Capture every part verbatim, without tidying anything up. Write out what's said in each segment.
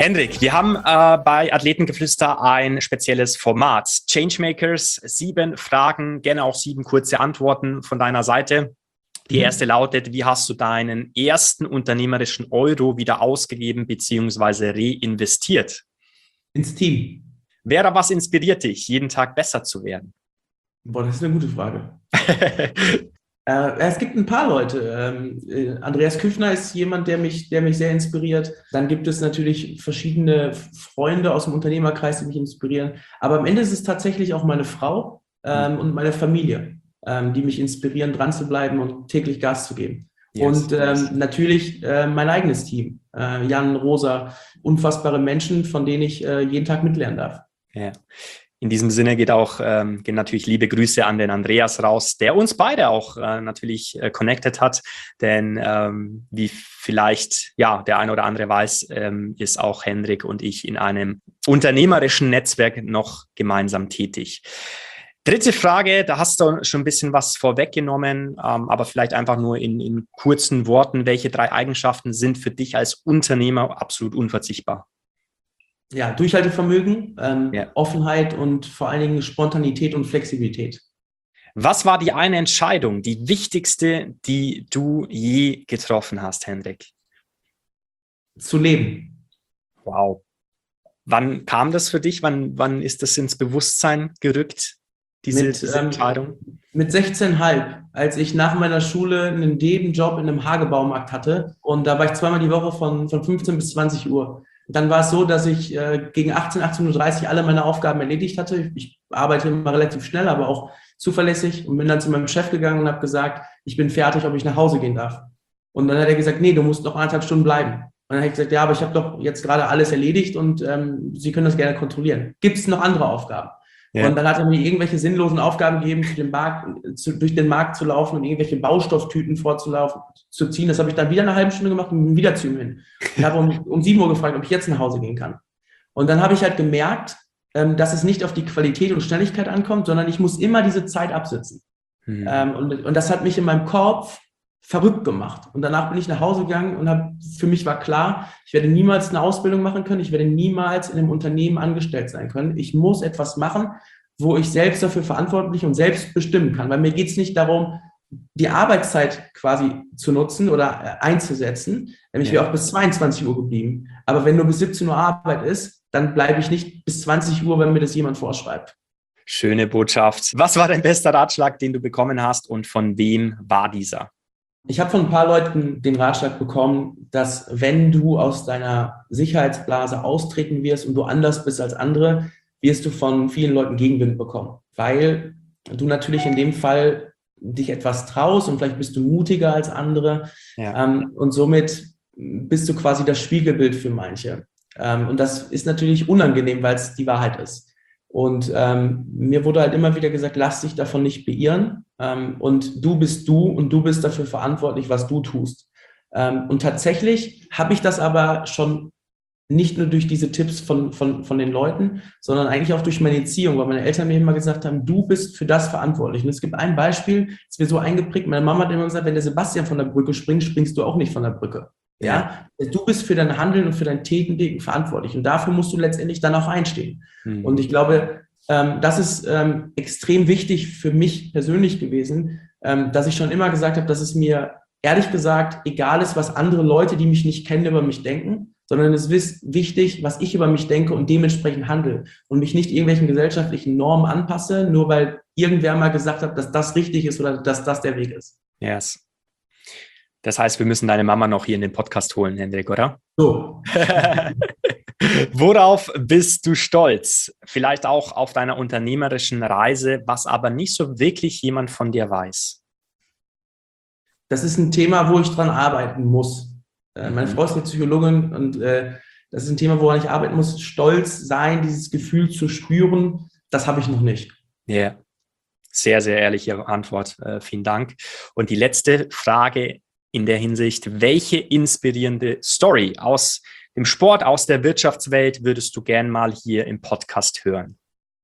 Hendrik, wir haben äh, bei Athletengeflüster ein spezielles Format. Changemakers, sieben Fragen, gerne auch sieben kurze Antworten von deiner Seite. Die erste lautet: Wie hast du deinen ersten unternehmerischen Euro wieder ausgegeben bzw. reinvestiert? Ins Team. Wer oder was inspiriert dich, jeden Tag besser zu werden? Boah, das ist eine gute Frage. äh, es gibt ein paar Leute. Ähm, äh, Andreas Küffner ist jemand, der mich, der mich sehr inspiriert. Dann gibt es natürlich verschiedene Freunde aus dem Unternehmerkreis, die mich inspirieren. Aber am Ende ist es tatsächlich auch meine Frau ähm, mhm. und meine Familie, ähm, die mich inspirieren, dran zu bleiben und täglich Gas zu geben. Yes, und ähm, yes. natürlich äh, mein eigenes Team. Äh, Jan, Rosa, unfassbare Menschen, von denen ich äh, jeden Tag mitlernen darf. Ja. In diesem Sinne geht auch ähm, gehen natürlich liebe Grüße an den Andreas raus, der uns beide auch äh, natürlich äh, connected hat. Denn ähm, wie vielleicht ja der eine oder andere weiß, ähm, ist auch Hendrik und ich in einem unternehmerischen Netzwerk noch gemeinsam tätig. Dritte Frage, da hast du schon ein bisschen was vorweggenommen, ähm, aber vielleicht einfach nur in, in kurzen Worten. Welche drei Eigenschaften sind für dich als Unternehmer absolut unverzichtbar? Ja, Durchhaltevermögen, ähm, ja. Offenheit und vor allen Dingen Spontanität und Flexibilität. Was war die eine Entscheidung, die wichtigste, die du je getroffen hast, Hendrik? Zu leben. Wow. Wann kam das für dich? Wann, wann ist das ins Bewusstsein gerückt, diese, mit, diese Entscheidung? Ähm, mit sechzehn Komma fünf, als ich nach meiner Schule einen Nebenjob in einem Hagebaumarkt hatte. Und da war ich zweimal die Woche von, von fünfzehn bis zwanzig Uhr. Dann war es so, dass ich äh, gegen achtzehn, achtzehn Uhr dreißig alle meine Aufgaben erledigt hatte. Ich arbeite immer relativ schnell, aber auch zuverlässig und bin dann zu meinem Chef gegangen und habe gesagt, ich bin fertig, ob ich nach Hause gehen darf. Und dann hat er gesagt, nee, du musst noch anderthalb Stunden bleiben. Und dann habe ich gesagt, ja, aber ich habe doch jetzt gerade alles erledigt und ähm, Sie können das gerne kontrollieren. Gibt es noch andere Aufgaben? Ja. Und dann hat er mir irgendwelche sinnlosen Aufgaben gegeben, zu dem Markt, zu, durch den Markt zu laufen und irgendwelche Baustofftüten vorzulaufen, zu ziehen. Das habe ich dann wieder eine halbe Stunde gemacht und bin wieder zu ihm hin. Ich habe um, um sieben Uhr gefragt, ob ich jetzt nach Hause gehen kann. Und dann habe ich halt gemerkt, ähm, dass es nicht auf die Qualität und Schnelligkeit ankommt, sondern ich muss immer diese Zeit absitzen. Mhm. Ähm, und, und das hat mich in meinem Kopf verrückt gemacht. Und danach bin ich nach Hause gegangen und hab, für mich war klar, ich werde niemals eine Ausbildung machen können, ich werde niemals in einem Unternehmen angestellt sein können. Ich muss etwas machen, wo ich selbst dafür verantwortlich und selbst bestimmen kann. Weil mir geht es nicht darum, die Arbeitszeit quasi zu nutzen oder einzusetzen. Ich wäre auch bis zweiundzwanzig Uhr geblieben. Aber wenn nur bis siebzehn Uhr Arbeit ist, dann bleibe ich nicht bis zwanzig Uhr, wenn mir das jemand vorschreibt. Schöne Botschaft. Was war dein bester Ratschlag, den du bekommen hast und von wem war dieser? Ich habe von ein paar Leuten den Ratschlag bekommen, dass wenn du aus deiner Sicherheitsblase austreten wirst und du anders bist als andere, wirst du von vielen Leuten Gegenwind bekommen. Weil du natürlich in dem Fall dich etwas traust und vielleicht bist du mutiger als andere. Ja. Ähm, und somit bist du quasi das Spiegelbild für manche. Ähm, und das ist natürlich unangenehm, weil es die Wahrheit ist. Und ähm, mir wurde halt immer wieder gesagt, lass dich davon nicht beirren. Ähm, und du bist du und du bist dafür verantwortlich, was du tust. Ähm, und tatsächlich habe ich das aber schon nicht nur durch diese Tipps von, von, von den Leuten, sondern eigentlich auch durch meine Erziehung, weil meine Eltern mir immer gesagt haben, du bist für das verantwortlich. Und es gibt ein Beispiel, das ist mir so eingeprägt, meine Mama hat immer gesagt, wenn der Sebastian von der Brücke springt, springst du auch nicht von der Brücke. Ja, du bist für dein Handeln und für dein Täten verantwortlich und dafür musst du letztendlich dann auch einstehen. Mhm. Und ich glaube, ähm, das ist ähm, extrem wichtig für mich persönlich gewesen, ähm, dass ich schon immer gesagt habe, dass es mir ehrlich gesagt egal ist, was andere Leute, die mich nicht kennen, über mich denken, sondern es ist wichtig, was ich über mich denke und dementsprechend handle und mich nicht irgendwelchen gesellschaftlichen Normen anpasse, nur weil irgendwer mal gesagt hat, dass das richtig ist oder dass das der Weg ist. Yes. Das heißt, wir müssen deine Mama noch hier in den Podcast holen, Hendrik, oder? So. Worauf bist du stolz? Vielleicht auch auf deiner unternehmerischen Reise, was aber nicht so wirklich jemand von dir weiß. Das ist ein Thema, wo ich dran arbeiten muss. Äh, meine Frau ist eine Psychologin und äh, das ist ein Thema, woran ich arbeiten muss. Stolz sein, dieses Gefühl zu spüren, das habe ich noch nicht. Ja. Yeah. Sehr, sehr ehrliche Antwort. Äh, vielen Dank. Und die letzte Frage in der Hinsicht, welche inspirierende Story aus dem Sport, aus der Wirtschaftswelt würdest du gern mal hier im Podcast hören?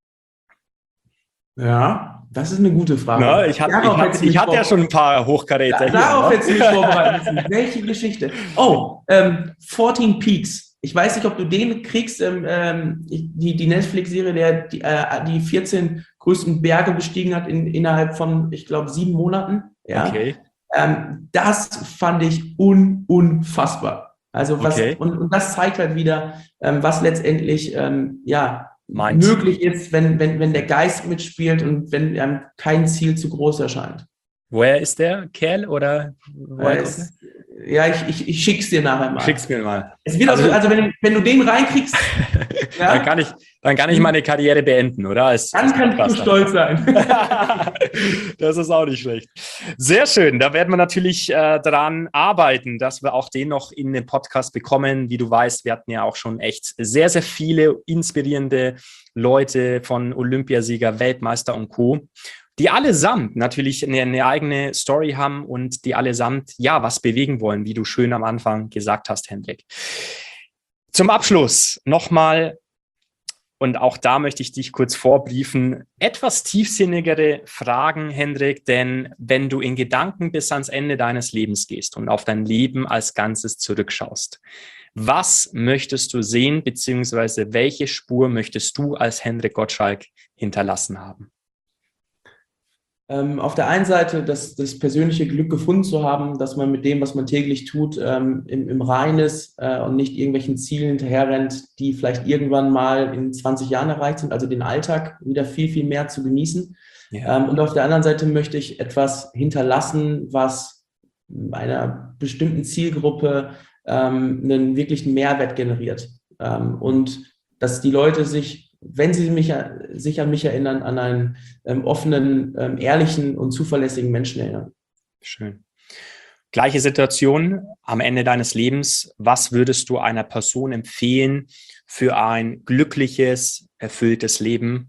Ja, das ist eine gute Frage. Na, ich hatte, ich hatte, ich hatte ja schon ein paar Hochkaräter. Da, darauf hättest du mich vorbereiten müssen. Welche Geschichte? Oh, ähm, vierzehn Peaks ich weiß nicht, ob du den kriegst, ähm, die, die Netflix-Serie, der die, äh, die vierzehn größten Berge bestiegen hat in, innerhalb von, ich glaube, sieben Monaten. Ja. Okay. Ähm, das fand ich un, unfassbar. Also was, okay. und, und das zeigt halt wieder, ähm, was letztendlich ähm, ja, Meint. möglich ist, wenn, wenn, wenn der Geist mitspielt und wenn ähm, kein Ziel zu groß erscheint. Woher ist der Kerl oder woher kommt er? Ja, ich, ich, ich schick's dir nachher mal. Schick's mir mal. Es wird also, auch, also wenn, wenn du den reinkriegst, ja, dann, kann ich, dann kann ich meine Karriere beenden, oder? Als, dann kannst du stolz sein. Das ist auch nicht schlecht. Sehr schön. Da werden wir natürlich äh, daran arbeiten, dass wir auch den noch in den Podcast bekommen. Wie du weißt, wir hatten ja auch schon echt sehr, sehr viele inspirierende Leute von Olympiasieger, Weltmeister und Co., die allesamt natürlich eine, eine eigene Story haben und die allesamt, ja, was bewegen wollen, wie du schön am Anfang gesagt hast, Hendrik. Zum Abschluss nochmal, und auch da möchte ich dich kurz vorbriefen, etwas tiefsinnigere Fragen, Hendrik, denn wenn du in Gedanken bis ans Ende deines Lebens gehst und auf dein Leben als Ganzes zurückschaust, was möchtest du sehen, beziehungsweise welche Spur möchtest du als Hendrik Gottschalk hinterlassen haben? Ähm, auf der einen Seite das, das persönliche Glück gefunden zu haben, dass man mit dem, was man täglich tut, ähm, im, im Reinen ist äh, und nicht irgendwelchen Zielen hinterherrennt, die vielleicht irgendwann mal in zwanzig Jahren erreicht sind, also den Alltag wieder viel, viel mehr zu genießen. Ja. Ähm, und auf der anderen Seite möchte ich etwas hinterlassen, was einer bestimmten Zielgruppe ähm, einen wirklichen Mehrwert generiert. Ähm, und dass die Leute sich, wenn sie mich, sich an mich erinnern, an einen ähm, offenen, ähm, ehrlichen und zuverlässigen Menschen erinnern. Schön. Gleiche Situation am Ende deines Lebens. Was würdest du einer Person empfehlen für ein glückliches, erfülltes Leben?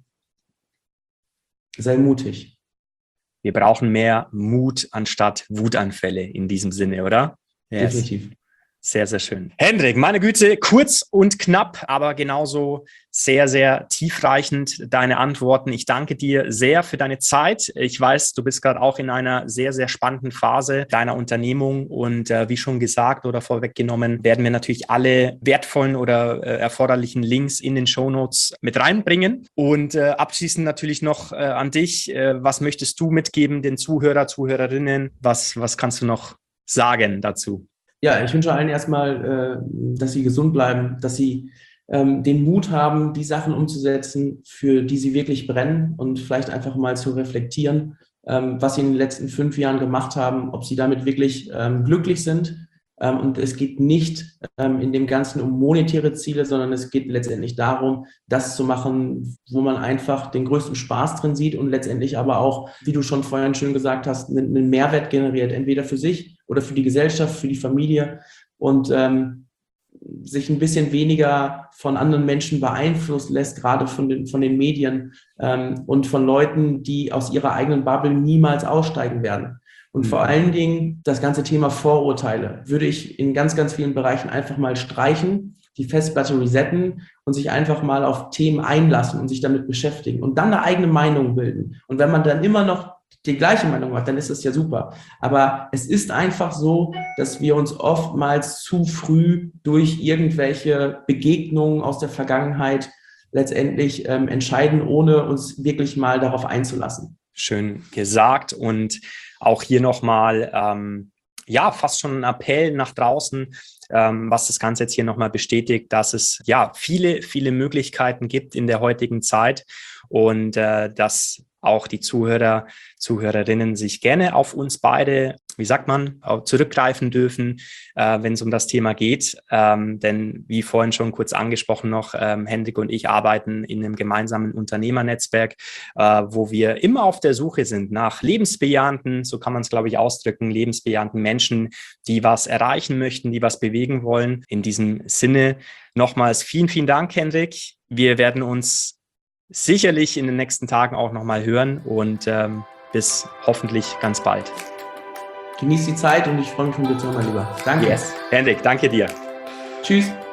Sei mutig. Wir brauchen mehr Mut anstatt Wutanfälle in diesem Sinne, oder? Yes. Definitiv. Sehr, sehr schön. Hendrik, meine Güte, kurz und knapp, aber genauso sehr, sehr tiefreichend deine Antworten. Ich danke dir sehr für deine Zeit. Ich weiß, du bist gerade auch in einer sehr, sehr spannenden Phase deiner Unternehmung und äh, wie schon gesagt oder vorweggenommen, werden wir natürlich alle wertvollen oder äh, erforderlichen Links in den Shownotes mit reinbringen. Und äh, abschließend natürlich noch äh, an dich. Äh, was möchtest du mitgeben den Zuhörer, Zuhörerinnen? Was, was kannst du noch sagen dazu? Ja, ich wünsche allen erstmal, äh, dass sie gesund bleiben, dass sie ähm, den Mut haben, die Sachen umzusetzen, für die sie wirklich brennen und vielleicht einfach mal zu reflektieren, ähm, was sie in den letzten fünf Jahren gemacht haben, ob sie damit wirklich ähm, glücklich sind. Ähm, und es geht nicht ähm, in dem Ganzen um monetäre Ziele, sondern es geht letztendlich darum, das zu machen, wo man einfach den größten Spaß drin sieht und letztendlich aber auch, wie du schon vorhin schön gesagt hast, einen, einen Mehrwert generiert, entweder für sich oder für die Gesellschaft, für die Familie und ähm, sich ein bisschen weniger von anderen Menschen beeinflussen lässt, gerade von den, von den Medien ähm, und von Leuten, die aus ihrer eigenen Bubble niemals aussteigen werden. Und vor allen Dingen das ganze Thema Vorurteile würde ich in ganz, ganz vielen Bereichen einfach mal streichen, die Festplatte resetten und sich einfach mal auf Themen einlassen und sich damit beschäftigen und dann eine eigene Meinung bilden. Und wenn man dann immer noch die gleiche Meinung hat, dann ist das ja super. Aber es ist einfach so, dass wir uns oftmals zu früh durch irgendwelche Begegnungen aus der Vergangenheit letztendlich ähm, entscheiden, ohne uns wirklich mal darauf einzulassen. Schön gesagt und auch hier nochmal, ähm, ja, fast schon ein Appell nach draußen, ähm, was das Ganze jetzt hier nochmal bestätigt, dass es ja viele, viele Möglichkeiten gibt in der heutigen Zeit und äh, dass auch die Zuhörer, Zuhörerinnen sich gerne auf uns beide, wie sagt man, auch zurückgreifen dürfen, äh, wenn es um das Thema geht. Ähm, denn wie vorhin schon kurz angesprochen noch, ähm, Hendrik und ich arbeiten in einem gemeinsamen Unternehmernetzwerk, äh, wo wir immer auf der Suche sind nach lebensbejahenden, so kann man es, glaube ich, ausdrücken, lebensbejahenden Menschen, die was erreichen möchten, die was bewegen wollen. In diesem Sinne nochmals vielen, vielen Dank, Hendrik. Wir werden uns sicherlich in den nächsten Tagen auch nochmal hören und ähm, bis hoffentlich ganz bald. Genieß die Zeit und ich freue mich von dir zu hören, mein Lieber. Danke. Yes. Hendrik, danke dir. Tschüss.